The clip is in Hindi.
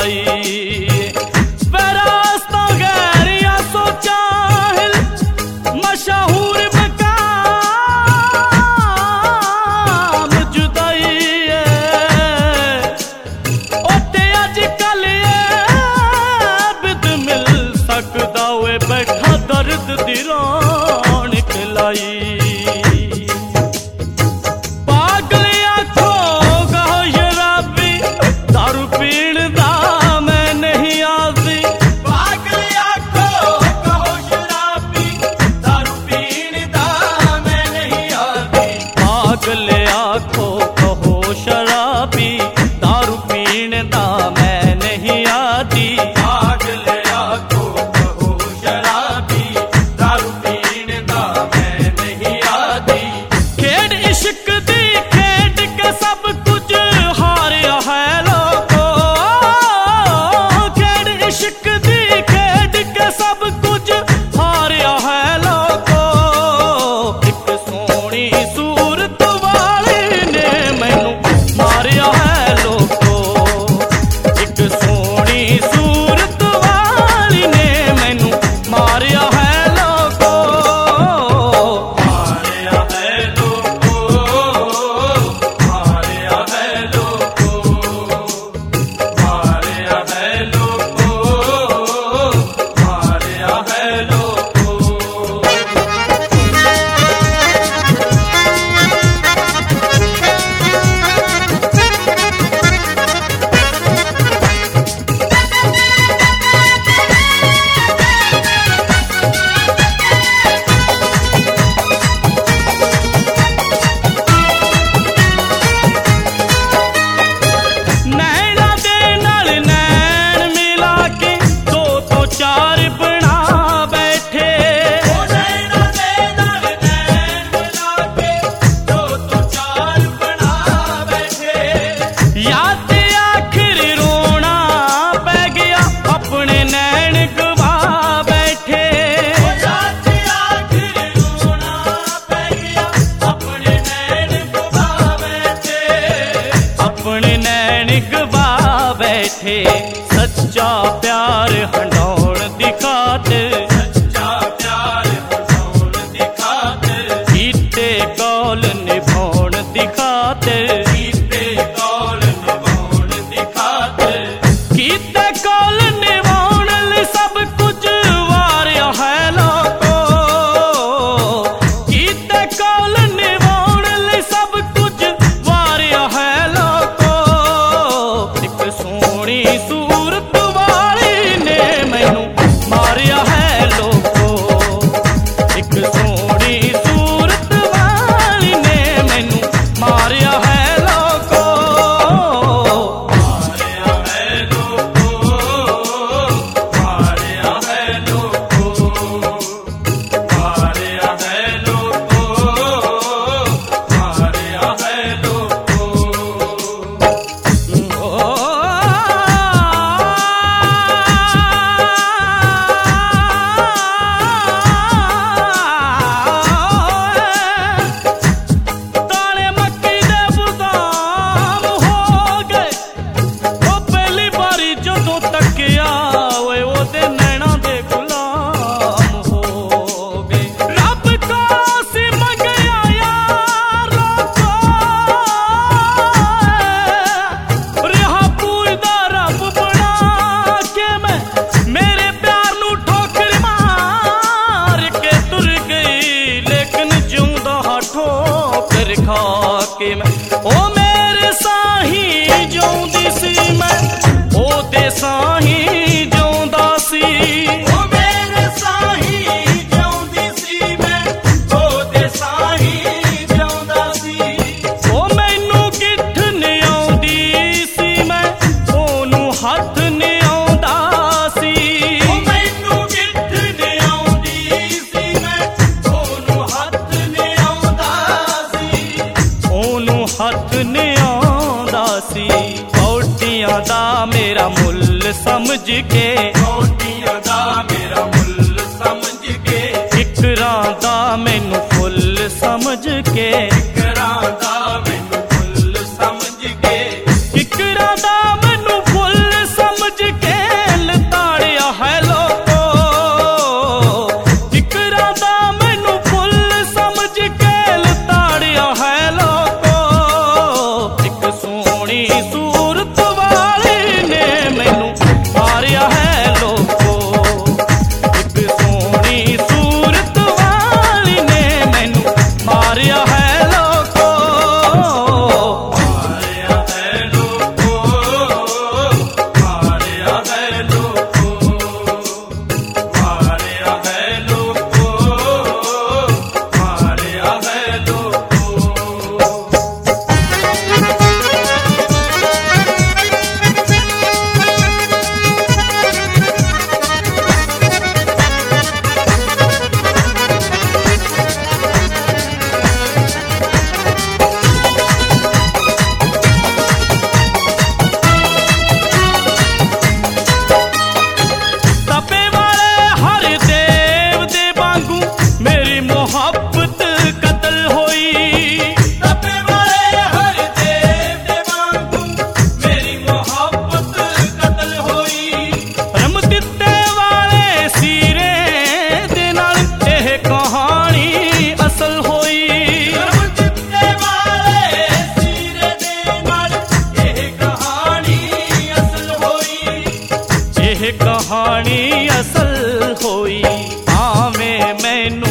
खिलाई। रास्ता गैरिया सोचा हिल मशहूर मकाम जुदाई ओते अजकल बिद मिल सकदा वे बैठा दर्द दी रौनक लाई। पागले आखो कहो शराबी दारू पीने दा मैं नहीं आदी। पागले आखो कहो शराबी दारू पीने दा मैं नहीं आदी। खेड इश्क दी खेड के सब कुछ हारिया है लोगो। खेड इश्क दी खेड के सब कुछ हारिया है लोगो। एक सोनी सूरत मारिया है लोगो। एक सोनी सूरत वाली ने मैनू मारिया है लोगो। मारिया है लोगो। मारिया है लोगो। मारिया है लोगो। मारिया है लोगो। सच्चा प्यार हंडौण दिखाते। सच्चा प्यार हंडौण दिखाते। कीते कौल निभौण दिखाते। कीते कौल निभौण दिखाते। कीते कौल निभौण ले सब कुछ वारिया है लोगो। कीते कौल निभौण ले सब कुछ वारिया है लोगो। एक सोनी सूरत वाली ने मैनू मारिया है लोगो। एक सोनी सूरत वाली ने मैनू मारिया है लोगो। मारिया है लोगो। मारिया है लोगो। मारिया है लोगो। मारिया है लोगो। के मैं ओ मेरे साही जोंदी सी मैं ओ दे साही जोंदा सी। ओ मेरे साही जोंदी सी मैं ओ दे साही जोंदा सी। ओ मैनू किठ नहीं आउंदी सी मैं ओनू हथ नहीं आउंदा सी। ओ मैनू किठ नहीं आउंदी सी मैं ओनू हथ नहीं आउंदा सी। ओनू हथ नहीं आउंदा सी। कौटियां दा मेरा मुल समझ के कौटियां दा मेरा मुल समझ के इकरां दा मैनू फुल समझ के इकरां दा मैनू फुल समझ के इकरां दा मैनू फुल समझ ਇਹ ਕਹਾਣੀ ਅਸਲ ਹੋਈ ਭਾਵੇਂ ਮੈਨੂੰ